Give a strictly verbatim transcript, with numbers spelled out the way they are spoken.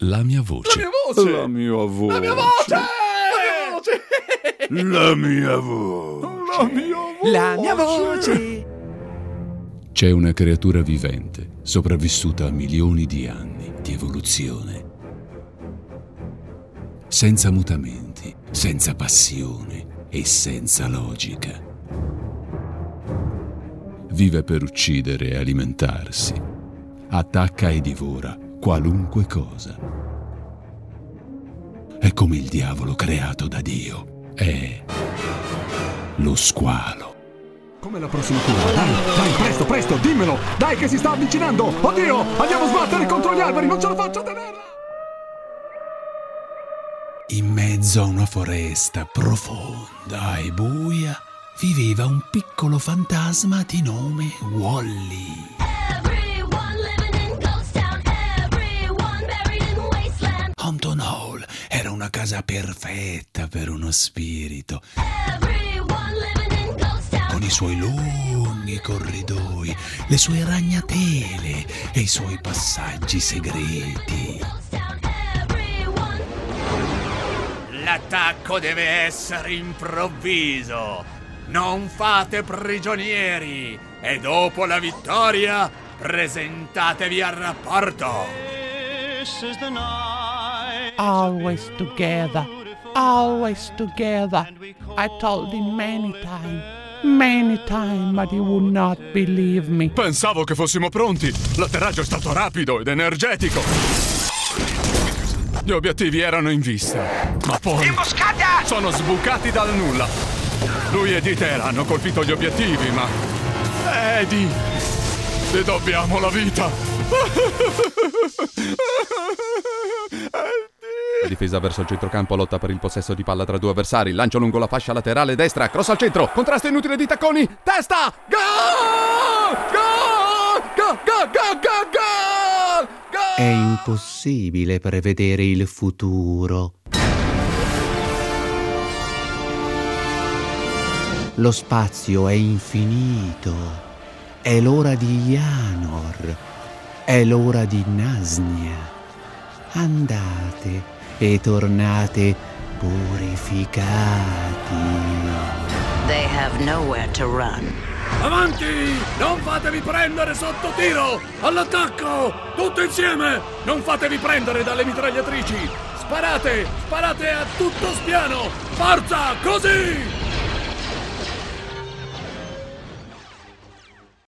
La mia voce. La mia voce. La mia voce. La mia voce. La mia voce. La mia voce. La mia voce. C'è una creatura vivente, sopravvissuta a milioni di anni di evoluzione. Senza mutamenti, senza passione e senza logica. Vive per uccidere e alimentarsi. Attacca e divora qualunque cosa. È come il diavolo creato da Dio. È lo squalo. Come la prossima cura? Dai, dai, presto, presto, dimmelo! Dai che si sta avvicinando! Oddio! Andiamo a sbattere contro gli alberi, non ce la faccio a tenerla! In mezzo a una foresta profonda e buia viveva un piccolo fantasma di nome Wally. Hampton Hall era una casa perfetta per uno spirito. Con i suoi lunghi corridoi, le sue ragnatele e i suoi passaggi segreti. L'attacco deve essere improvviso. Non fate prigionieri e dopo la vittoria presentatevi al rapporto. Always together, always together. I told him many times, many times, but he would not believe me. Pensavo che fossimo pronti. L'atterraggio è stato rapido ed energetico. Gli obiettivi erano in vista, ma poi Imboscata! sono sbucati dal nulla. Lui e Dieter hanno colpito gli obiettivi, ma Eddie, ti dobbiamo la vita. La difesa verso il centrocampo, lotta per il possesso di palla tra due avversari, lancio lungo la fascia laterale destra, cross al centro, contrasto inutile di Tacconi, testa, gol! Gol! Gol! Gol! Gol! Gol! Gol! È impossibile prevedere il futuro. Lo spazio è infinito. È l'ora di Yanor. È l'ora di Nasnia. Andate e tornate purificati. They have nowhere to run. Avanti! Non fatevi prendere sotto tiro! All'attacco! Tutto insieme! Non fatevi prendere dalle mitragliatrici! Sparate! Sparate a tutto spiano! Forza! Così!